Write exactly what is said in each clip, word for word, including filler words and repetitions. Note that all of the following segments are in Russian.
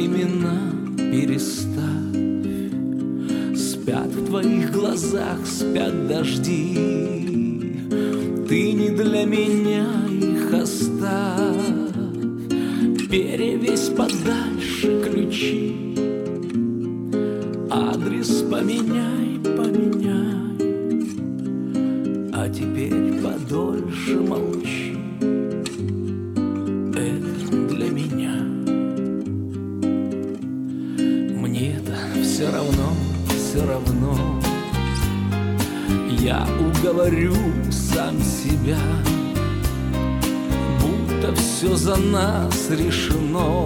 имена переставь. Спят в твоих глазах, спят дожди. Ты не для меня, их оставь. Перевесь подальше ключи. Адрес поменяй, поменяй. А теперь подольше молчи. Это для меня. Мне-то все равно, все равно. Я уговорю сам себя, будто все за нас решено,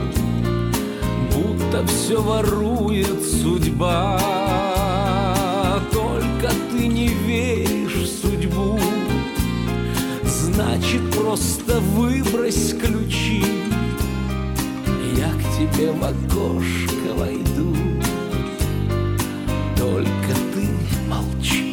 будто все ворует судьба. Только ты не веришь в судьбу, значит, просто выбрось ключи. Я к тебе в окошко войду, только ты молчи.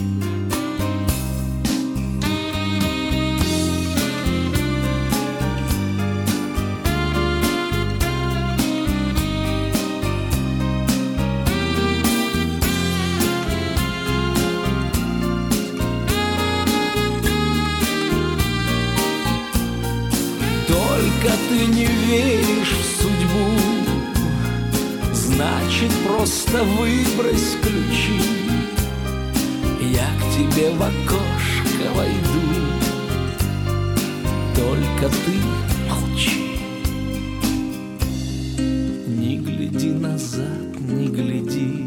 Только ты не веришь в судьбу, значит, просто выбрось ключи. Я к тебе в окошко войду, только ты молчи. Не гляди назад, не гляди,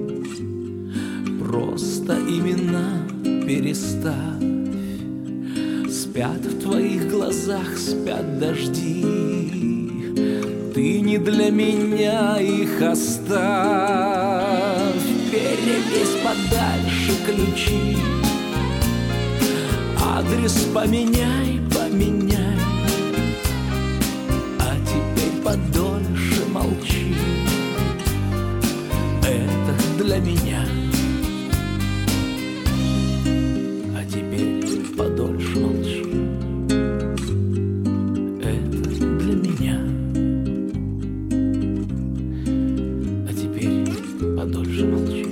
просто имена переставь. Спят в твоих глазах, спят дожди. Ты не для меня, их оставь. Перевесь подальше ключи. Адрес поменяй, поменяй. А теперь подольше молчи. Это для меня. А теперь подольше молчи. Это для меня. А теперь подольше молчи.